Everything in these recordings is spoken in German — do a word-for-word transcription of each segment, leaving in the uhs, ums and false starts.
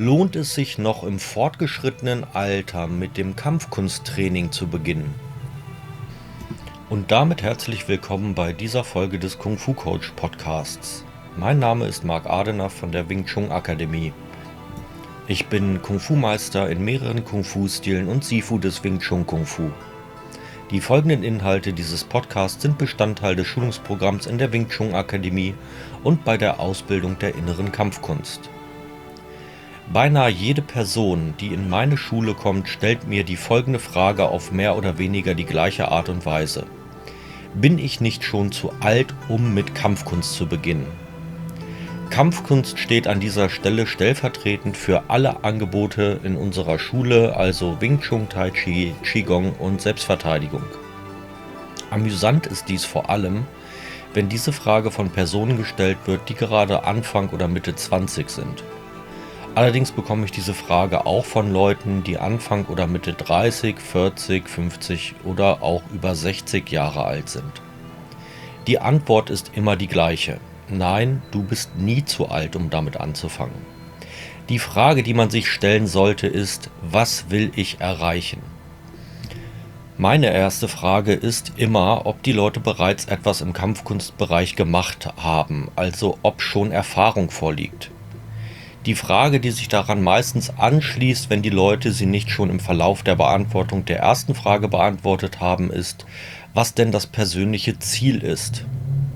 Lohnt es sich noch im fortgeschrittenen Alter mit dem Kampfkunsttraining zu beginnen? Und damit herzlich willkommen bei dieser Folge des Kung Fu Coach Podcasts. Mein Name ist Marc Adener von der Wing Chun Akademie. Ich bin Kung Fu Meister in mehreren Kung Fu Stilen und Sifu des Wing Chun Kung Fu. Die folgenden Inhalte dieses Podcasts sind Bestandteil des Schulungsprogramms in der Wing Chun Akademie und bei der Ausbildung der inneren Kampfkunst. Beinahe jede Person, die in meine Schule kommt, stellt mir die folgende Frage auf mehr oder weniger die gleiche Art und Weise: Bin ich nicht schon zu alt, um mit Kampfkunst zu beginnen? Kampfkunst steht an dieser Stelle stellvertretend für alle Angebote in unserer Schule, also Wing Chun, Tai Chi, Qigong und Selbstverteidigung. Amüsant ist dies vor allem, wenn diese Frage von Personen gestellt wird, die gerade Anfang oder Mitte zwanzig sind. Allerdings bekomme ich diese Frage auch von Leuten, die Anfang oder Mitte dreißig, vierzig, fünfzig oder auch über sechzig Jahre alt sind. Die Antwort ist immer die gleiche: Nein, du bist nie zu alt, um damit anzufangen. Die Frage, die man sich stellen sollte, ist: Was will ich erreichen? Meine erste Frage ist immer, ob die Leute bereits etwas im Kampfkunstbereich gemacht haben, also ob schon Erfahrung vorliegt. Die Frage, die sich daran meistens anschließt, wenn die Leute sie nicht schon im Verlauf der Beantwortung der ersten Frage beantwortet haben, ist, was denn das persönliche Ziel ist.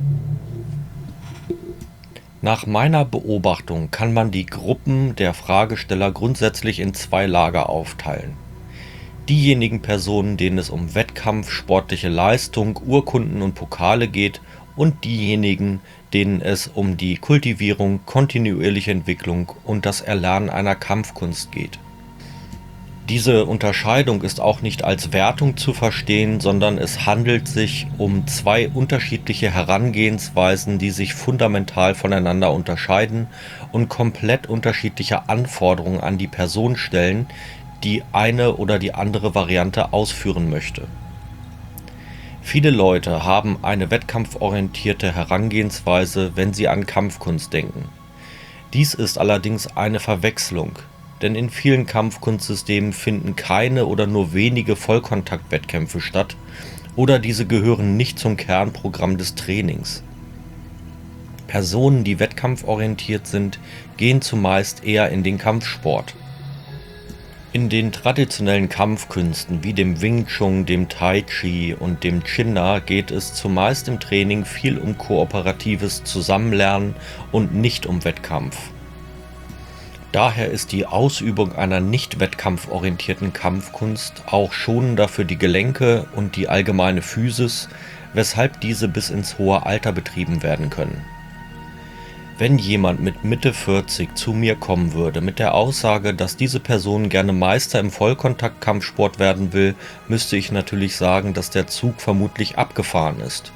Nach meiner Beobachtung kann man die Gruppen der Fragesteller grundsätzlich in zwei Lager aufteilen. Diejenigen Personen, denen es um Wettkampf, sportliche Leistung, Urkunden und Pokale geht, und diejenigen, denen es um die Kultivierung, kontinuierliche Entwicklung und das Erlernen einer Kampfkunst geht. Diese Unterscheidung ist auch nicht als Wertung zu verstehen, sondern es handelt sich um zwei unterschiedliche Herangehensweisen, die sich fundamental voneinander unterscheiden und komplett unterschiedliche Anforderungen an die Person stellen, die eine oder die andere Variante ausführen möchte. Viele Leute haben eine wettkampforientierte Herangehensweise, wenn sie an Kampfkunst denken. Dies ist allerdings eine Verwechslung. Denn in vielen Kampfkunstsystemen finden keine oder nur wenige Vollkontakt-Wettkämpfe statt oder diese gehören nicht zum Kernprogramm des Trainings. Personen, die wettkampforientiert sind, gehen zumeist eher in den Kampfsport. In den traditionellen Kampfkünsten wie dem Wing Chun, dem Tai Chi und dem Chin-Na geht es zumeist im Training viel um kooperatives Zusammenlernen und nicht um Wettkampf. Daher ist die Ausübung einer nicht wettkampforientierten Kampfkunst auch schonender für die Gelenke und die allgemeine Physis, weshalb diese bis ins hohe Alter betrieben werden können. Wenn jemand mit Mitte vierzig zu mir kommen würde mit der Aussage, dass diese Person gerne Meister im Vollkontakt-Kampfsport werden will, müsste ich natürlich sagen, dass der Zug vermutlich abgefahren ist.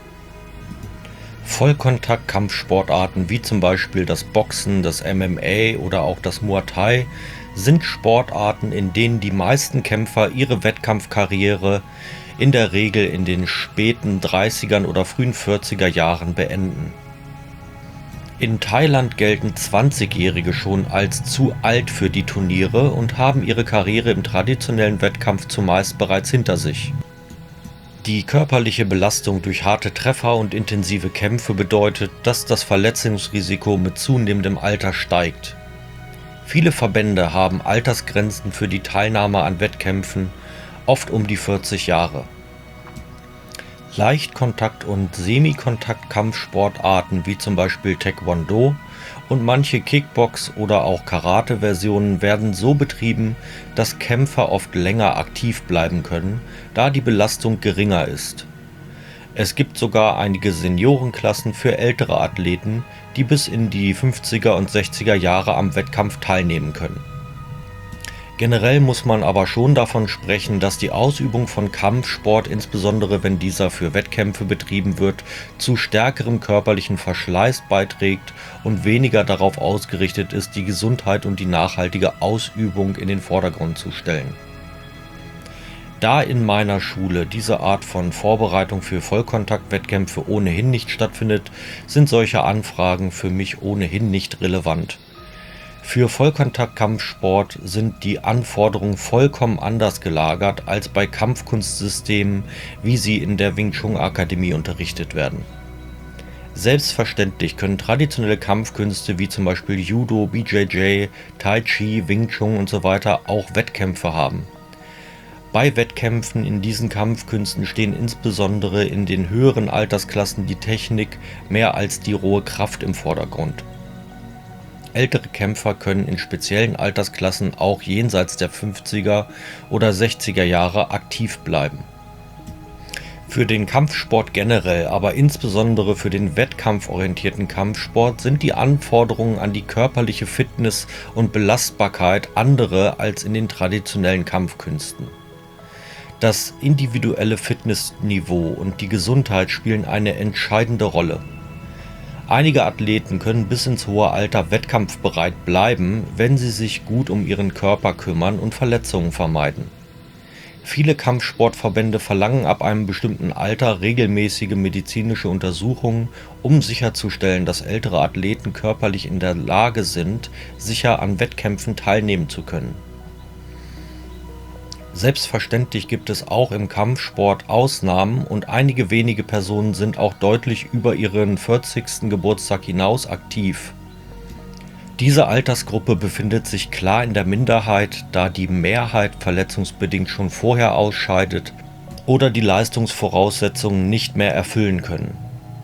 Vollkontakt-Kampfsportarten wie zum Beispiel das Boxen, das M M A oder auch das Muay Thai sind Sportarten, in denen die meisten Kämpfer ihre Wettkampfkarriere in der Regel in den späten dreißigern oder frühen vierziger Jahren beenden. In Thailand gelten zwanzigjährige schon als zu alt für die Turniere und haben ihre Karriere im traditionellen Wettkampf zumeist bereits hinter sich. Die körperliche Belastung durch harte Treffer und intensive Kämpfe bedeutet, dass das Verletzungsrisiko mit zunehmendem Alter steigt. Viele Verbände haben Altersgrenzen für die Teilnahme an Wettkämpfen, oft um die vierzig Jahre. Leichtkontakt- und Semikontakt-Kampfsportarten wie zum Beispiel Taekwondo und manche Kickbox- oder auch Karate-Versionen werden so betrieben, dass Kämpfer oft länger aktiv bleiben können, da die Belastung geringer ist. Es gibt sogar einige Seniorenklassen für ältere Athleten, die bis in die fünfziger und sechziger Jahre am Wettkampf teilnehmen können. Generell muss man aber schon davon sprechen, dass die Ausübung von Kampfsport, insbesondere wenn dieser für Wettkämpfe betrieben wird, zu stärkerem körperlichen Verschleiß beiträgt und weniger darauf ausgerichtet ist, die Gesundheit und die nachhaltige Ausübung in den Vordergrund zu stellen. Da in meiner Schule diese Art von Vorbereitung für Vollkontakt-Wettkämpfe ohnehin nicht stattfindet, sind solche Anfragen für mich ohnehin nicht relevant. Für Vollkontakt-Kampfsport sind die Anforderungen vollkommen anders gelagert als bei Kampfkunstsystemen, wie sie in der Wing Chun Akademie unterrichtet werden. Selbstverständlich können traditionelle Kampfkünste wie zum Beispiel Judo, B J J, Tai Chi, Wing Chun usw. Auch Wettkämpfe haben. Bei Wettkämpfen in diesen Kampfkünsten stehen insbesondere in den höheren Altersklassen die Technik mehr als die rohe Kraft im Vordergrund. Ältere Kämpfer können in speziellen Altersklassen auch jenseits der fünfziger oder sechziger Jahre aktiv bleiben. Für den Kampfsport generell, aber insbesondere für den wettkampforientierten Kampfsport sind die Anforderungen an die körperliche Fitness und Belastbarkeit andere als in den traditionellen Kampfkünsten. Das individuelle Fitnessniveau und die Gesundheit spielen eine entscheidende Rolle. Einige Athleten können bis ins hohe Alter wettkampfbereit bleiben, wenn sie sich gut um ihren Körper kümmern und Verletzungen vermeiden. Viele Kampfsportverbände verlangen ab einem bestimmten Alter regelmäßige medizinische Untersuchungen, um sicherzustellen, dass ältere Athleten körperlich in der Lage sind, sicher an Wettkämpfen teilnehmen zu können. Selbstverständlich gibt es auch im Kampfsport Ausnahmen und einige wenige Personen sind auch deutlich über ihren vierzigsten Geburtstag hinaus aktiv. Diese Altersgruppe befindet sich klar in der Minderheit, da die Mehrheit verletzungsbedingt schon vorher ausscheidet oder die Leistungsvoraussetzungen nicht mehr erfüllen können.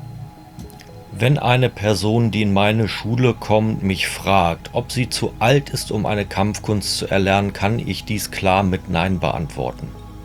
Wenn eine Person, die in meine Schule kommt, mich fragt, ob sie zu alt ist, um eine Kampfkunst zu erlernen, kann ich dies klar mit Nein beantworten.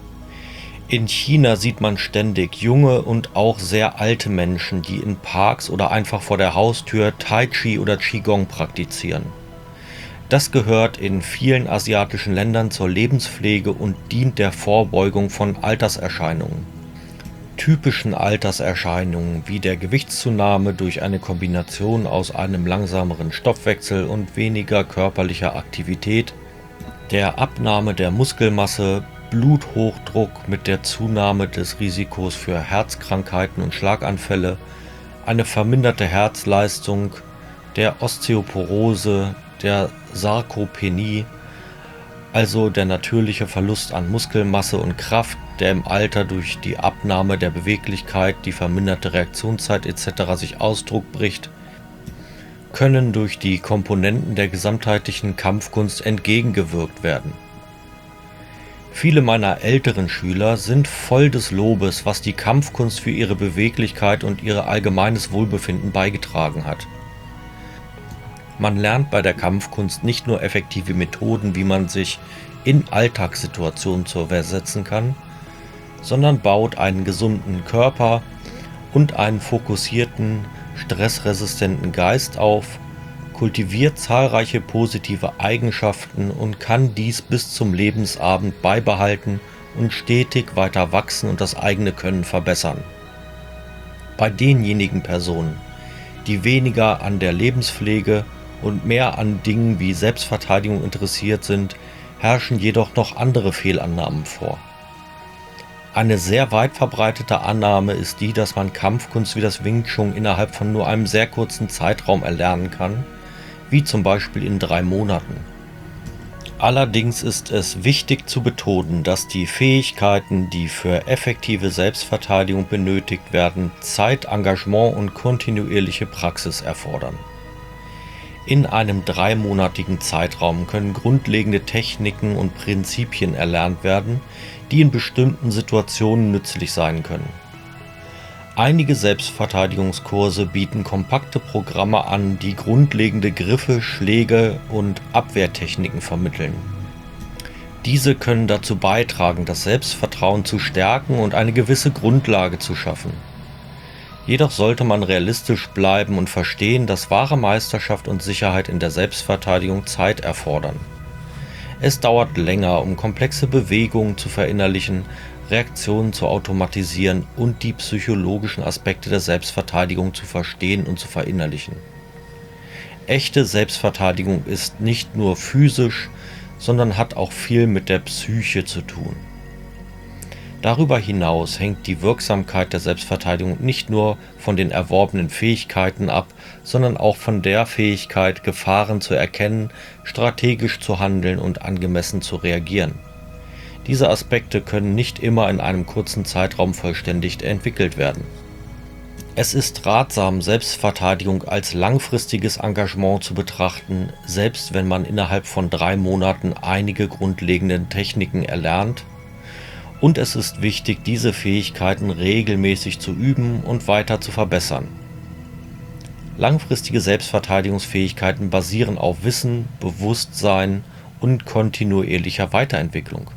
In China sieht man ständig junge und auch sehr alte Menschen, die in Parks oder einfach vor der Haustür Tai Chi oder Qigong praktizieren. Das gehört in vielen asiatischen Ländern zur Lebenspflege und dient der Vorbeugung von Alterserscheinungen. Typischen Alterserscheinungen wie der Gewichtszunahme durch eine Kombination aus einem langsameren Stoffwechsel und weniger körperlicher Aktivität, der Abnahme der Muskelmasse, Bluthochdruck mit der Zunahme des Risikos für Herzkrankheiten und Schlaganfälle, eine verminderte Herzleistung, der Osteoporose, der Sarkopenie, also der natürliche Verlust an Muskelmasse und Kraft, der im Alter durch die Abnahme der Beweglichkeit, die verminderte Reaktionszeit et cetera sich Ausdruck bricht, können durch die Komponenten der gesamtheitlichen Kampfkunst entgegengewirkt werden. Viele meiner älteren Schüler sind voll des Lobes, was die Kampfkunst für ihre Beweglichkeit und ihr allgemeines Wohlbefinden beigetragen hat. Man lernt bei der Kampfkunst nicht nur effektive Methoden, wie man sich in Alltagssituationen zur Wehr setzen kann, sondern baut einen gesunden Körper und einen fokussierten, stressresistenten Geist auf, kultiviert zahlreiche positive Eigenschaften und kann dies bis zum Lebensabend beibehalten und stetig weiter wachsen und das eigene Können verbessern. Bei denjenigen Personen, die weniger an der Lebenspflege und mehr an Dingen wie Selbstverteidigung interessiert sind, herrschen jedoch noch andere Fehlannahmen vor. Eine sehr weit verbreitete Annahme ist die, dass man Kampfkunst wie das Wing Chun innerhalb von nur einem sehr kurzen Zeitraum erlernen kann, wie zum Beispiel in drei Monaten. Allerdings ist es wichtig zu betonen, dass die Fähigkeiten, die für effektive Selbstverteidigung benötigt werden, Zeit, Engagement und kontinuierliche Praxis erfordern. In einem dreimonatigen Zeitraum können grundlegende Techniken und Prinzipien erlernt werden, die in bestimmten Situationen nützlich sein können. Einige Selbstverteidigungskurse bieten kompakte Programme an, die grundlegende Griffe, Schläge und Abwehrtechniken vermitteln. Diese können dazu beitragen, das Selbstvertrauen zu stärken und eine gewisse Grundlage zu schaffen. Jedoch sollte man realistisch bleiben und verstehen, dass wahre Meisterschaft und Sicherheit in der Selbstverteidigung Zeit erfordern. Es dauert länger, um komplexe Bewegungen zu verinnerlichen, Reaktionen zu automatisieren und die psychologischen Aspekte der Selbstverteidigung zu verstehen und zu verinnerlichen. Echte Selbstverteidigung ist nicht nur physisch, sondern hat auch viel mit der Psyche zu tun. Darüber hinaus hängt die Wirksamkeit der Selbstverteidigung nicht nur von den erworbenen Fähigkeiten ab, sondern auch von der Fähigkeit, Gefahren zu erkennen, strategisch zu handeln und angemessen zu reagieren. Diese Aspekte können nicht immer in einem kurzen Zeitraum vollständig entwickelt werden. Es ist ratsam, Selbstverteidigung als langfristiges Engagement zu betrachten, selbst wenn man innerhalb von drei Monaten einige grundlegende Techniken erlernt. Und es ist wichtig, diese Fähigkeiten regelmäßig zu üben und weiter zu verbessern. Langfristige Selbstverteidigungsfähigkeiten basieren auf Wissen, Bewusstsein und kontinuierlicher Weiterentwicklung.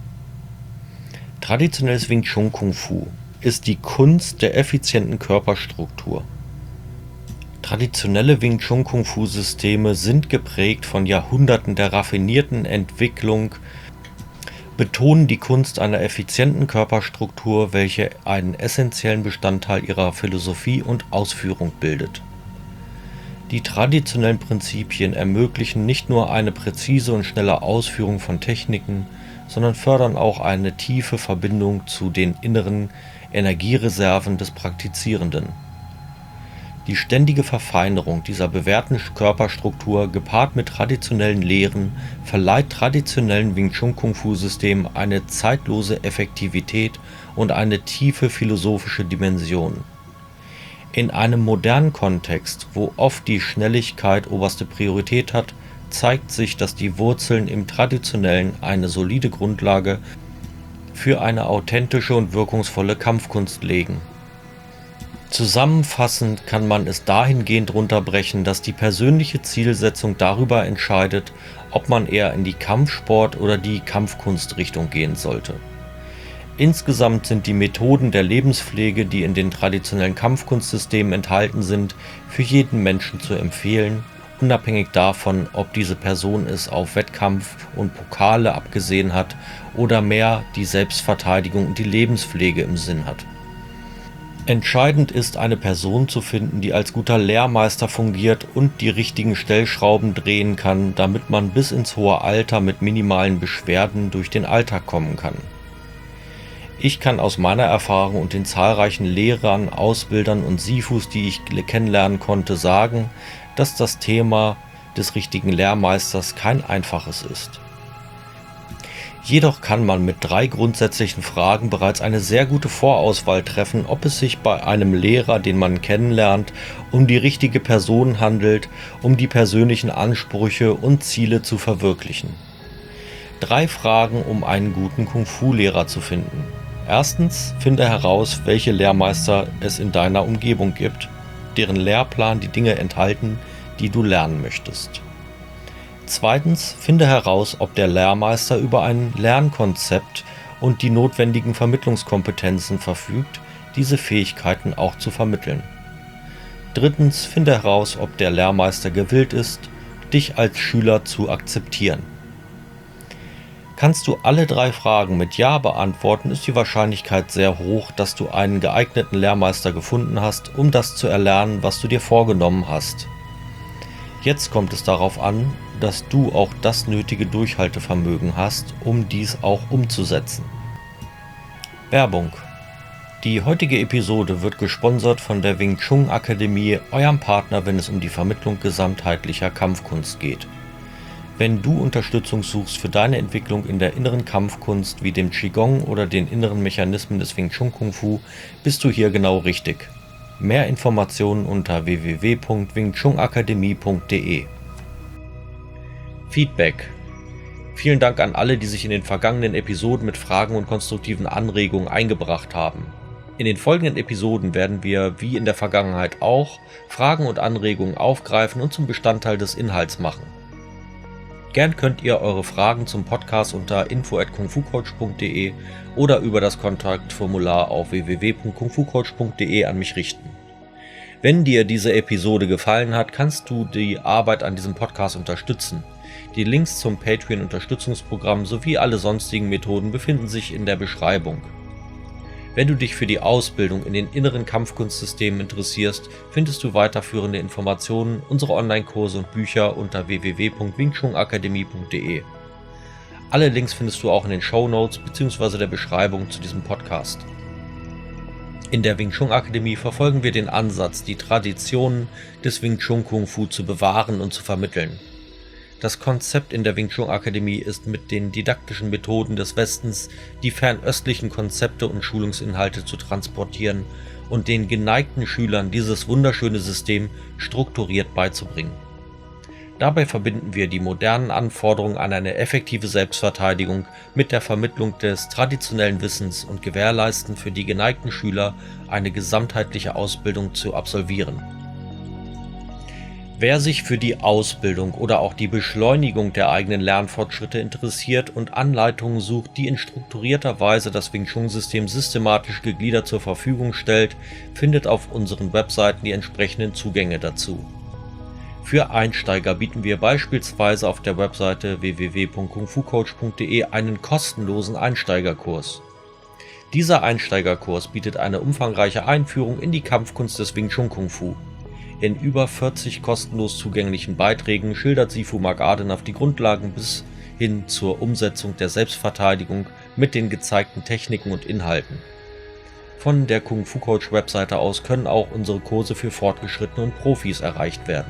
Traditionelles Wing Chun Kung Fu ist die Kunst der effizienten Körperstruktur. Traditionelle Wing Chun Kung Fu Systeme sind geprägt von Jahrhunderten der raffinierten Entwicklung, betonen die Kunst einer effizienten Körperstruktur, welche einen essentiellen Bestandteil ihrer Philosophie und Ausführung bildet. Die traditionellen Prinzipien ermöglichen nicht nur eine präzise und schnelle Ausführung von Techniken, sondern fördern auch eine tiefe Verbindung zu den inneren Energiereserven des Praktizierenden. Die ständige Verfeinerung dieser bewährten Körperstruktur gepaart mit traditionellen Lehren verleiht traditionellen Wing Chun Kung Fu Systemen eine zeitlose Effektivität und eine tiefe philosophische Dimension. In einem modernen Kontext, wo oft die Schnelligkeit oberste Priorität hat, zeigt sich, dass die Wurzeln im Traditionellen eine solide Grundlage für eine authentische und wirkungsvolle Kampfkunst legen. Zusammenfassend kann man es dahingehend runterbrechen, dass die persönliche Zielsetzung darüber entscheidet, ob man eher in die Kampfsport- oder die Kampfkunstrichtung gehen sollte. Insgesamt sind die Methoden der Lebenspflege, die in den traditionellen Kampfkunstsystemen enthalten sind, für jeden Menschen zu empfehlen, unabhängig davon, ob diese Person es auf Wettkampf und Pokale abgesehen hat oder mehr die Selbstverteidigung und die Lebenspflege im Sinn hat. Entscheidend ist, eine Person zu finden, die als guter Lehrmeister fungiert und die richtigen Stellschrauben drehen kann, damit man bis ins hohe Alter mit minimalen Beschwerden durch den Alltag kommen kann. Ich kann aus meiner Erfahrung und den zahlreichen Lehrern, Ausbildern und Sifus, die ich kennenlernen konnte, sagen, dass das Thema des richtigen Lehrmeisters kein einfaches ist. Jedoch kann man mit drei grundsätzlichen Fragen bereits eine sehr gute Vorauswahl treffen, ob es sich bei einem Lehrer, den man kennenlernt, um die richtige Person handelt, um die persönlichen Ansprüche und Ziele zu verwirklichen. Drei Fragen, um einen guten Kung-Fu-Lehrer zu finden. Erstens, finde heraus, welche Lehrmeister es in deiner Umgebung gibt, deren Lehrplan die Dinge enthalten, die du lernen möchtest. Zweitens, finde heraus, ob der Lehrmeister über ein Lernkonzept und die notwendigen Vermittlungskompetenzen verfügt, diese Fähigkeiten auch zu vermitteln. Drittens, finde heraus, ob der Lehrmeister gewillt ist, dich als Schüler zu akzeptieren. Kannst du alle drei Fragen mit Ja beantworten, ist die Wahrscheinlichkeit sehr hoch, dass du einen geeigneten Lehrmeister gefunden hast, um das zu erlernen, was du dir vorgenommen hast. Jetzt kommt es darauf an, dass du auch das nötige Durchhaltevermögen hast, um dies auch umzusetzen. Werbung. Die heutige Episode wird gesponsert von der Wing Chun Akademie, eurem Partner, wenn es um die Vermittlung gesamtheitlicher Kampfkunst geht. Wenn du Unterstützung suchst für deine Entwicklung in der inneren Kampfkunst wie dem Qigong oder den inneren Mechanismen des Wing Chun Kung Fu, bist du hier genau richtig. Mehr Informationen unter w w w punkt wing chun akademie punkt d e. Feedback. Vielen Dank an alle, die sich in den vergangenen Episoden mit Fragen und konstruktiven Anregungen eingebracht haben. In den folgenden Episoden werden wir, wie in der Vergangenheit auch, Fragen und Anregungen aufgreifen und zum Bestandteil des Inhalts machen. Gern könnt ihr eure Fragen zum Podcast unter info at kungfucoach punkt d e oder über das Kontaktformular auf w w w punkt kungfucoach punkt d e an mich richten. Wenn dir diese Episode gefallen hat, kannst du die Arbeit an diesem Podcast unterstützen. Die Links zum Patreon-Unterstützungsprogramm sowie alle sonstigen Methoden befinden sich in der Beschreibung. Wenn du dich für die Ausbildung in den inneren Kampfkunstsystemen interessierst, findest du weiterführende Informationen, unsere Online-Kurse und Bücher unter w w w punkt wing chun akademie punkt d e. Alle Links findest du auch in den Shownotes bzw. der Beschreibung zu diesem Podcast. In der Wing Chun Akademie verfolgen wir den Ansatz, die Traditionen des Wing Chun Kung Fu zu bewahren und zu vermitteln. Das Konzept in der Wing Chun Akademie ist, mit den didaktischen Methoden des Westens die fernöstlichen Konzepte und Schulungsinhalte zu transportieren und den geneigten Schülern dieses wunderschöne System strukturiert beizubringen. Dabei verbinden wir die modernen Anforderungen an eine effektive Selbstverteidigung mit der Vermittlung des traditionellen Wissens und gewährleisten für die geneigten Schüler eine gesamtheitliche Ausbildung zu absolvieren. Wer sich für die Ausbildung oder auch die Beschleunigung der eigenen Lernfortschritte interessiert und Anleitungen sucht, die in strukturierter Weise das Wing Chun-System systematisch gegliedert zur Verfügung stellt, findet auf unseren Webseiten die entsprechenden Zugänge dazu. Für Einsteiger bieten wir beispielsweise auf der Webseite w w w punkt kung fu coach punkt de einen kostenlosen Einsteigerkurs. Dieser Einsteigerkurs bietet eine umfangreiche Einführung in die Kampfkunst des Wing Chun Kung Fu. In über vierzig kostenlos zugänglichen Beiträgen schildert Sifu Mark Adenauer die Grundlagen bis hin zur Umsetzung der Selbstverteidigung mit den gezeigten Techniken und Inhalten. Von der Kung Fu Coach Webseite aus können auch unsere Kurse für Fortgeschrittene und Profis erreicht werden.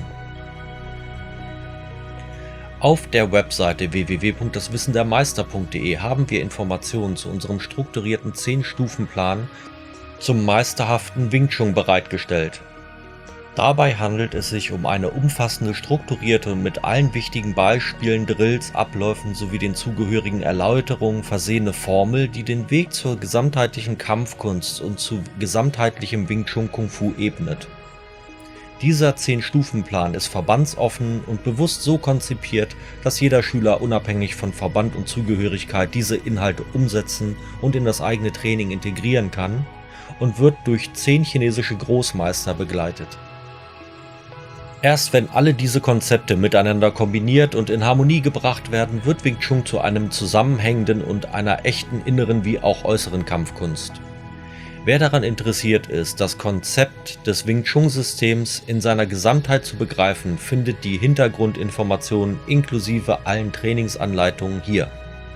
Auf der Webseite w w w punkt das wissen der meister punkt de haben wir Informationen zu unserem strukturierten zehn-Stufen-Plan zum meisterhaften Wing Chun bereitgestellt. Dabei handelt es sich um eine umfassende, strukturierte und mit allen wichtigen Beispielen, Drills, Abläufen sowie den zugehörigen Erläuterungen versehene Formel, die den Weg zur gesamtheitlichen Kampfkunst und zu gesamtheitlichem Wing Chun Kung Fu ebnet. Dieser zehn-Stufen-Plan ist verbandsoffen und bewusst so konzipiert, dass jeder Schüler unabhängig von Verband und Zugehörigkeit diese Inhalte umsetzen und in das eigene Training integrieren kann und wird durch zehn chinesische Großmeister begleitet. Erst wenn alle diese Konzepte miteinander kombiniert und in Harmonie gebracht werden, wird Wing Chun zu einem zusammenhängenden und einer echten inneren wie auch äußeren Kampfkunst. Wer daran interessiert ist, das Konzept des Wing Chun-Systems in seiner Gesamtheit zu begreifen, findet die Hintergrundinformationen inklusive allen Trainingsanleitungen hier.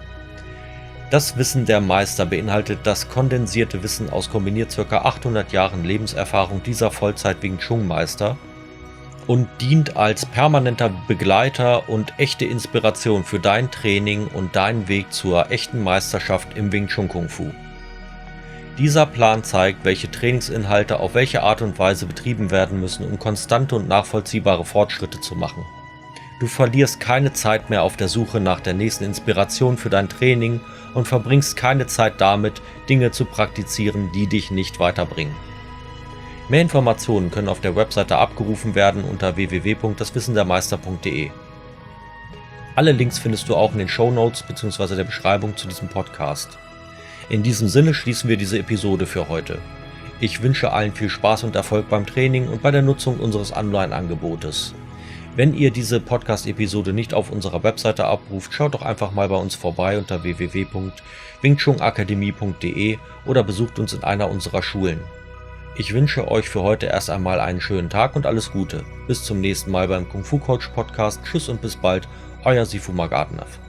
Das Wissen der Meister beinhaltet das kondensierte Wissen aus kombiniert ca. achthundert Jahren Lebenserfahrung dieser Vollzeit-Wing Chun-Meister und dient als permanenter Begleiter und echte Inspiration für dein Training und deinen Weg zur echten Meisterschaft im Wing Chun Kung Fu. Dieser Plan zeigt, welche Trainingsinhalte auf welche Art und Weise betrieben werden müssen, um konstante und nachvollziehbare Fortschritte zu machen. Du verlierst keine Zeit mehr auf der Suche nach der nächsten Inspiration für dein Training und verbringst keine Zeit damit, Dinge zu praktizieren, die dich nicht weiterbringen. Mehr Informationen können auf der Webseite abgerufen werden unter w w w punkt das wissen der meister punkt de. Alle Links findest du auch in den Shownotes bzw. der Beschreibung zu diesem Podcast. In diesem Sinne schließen wir diese Episode für heute. Ich wünsche allen viel Spaß und Erfolg beim Training und bei der Nutzung unseres Online-Angebotes. Wenn ihr diese Podcast-Episode nicht auf unserer Webseite abruft, schaut doch einfach mal bei uns vorbei unter w w w punkt wing chun akademie punkt de oder besucht uns in einer unserer Schulen. Ich wünsche euch für heute erst einmal einen schönen Tag und alles Gute. Bis zum nächsten Mal beim Kung Fu Coach Podcast. Tschüss und bis bald, euer Sifu Mark Adenauer.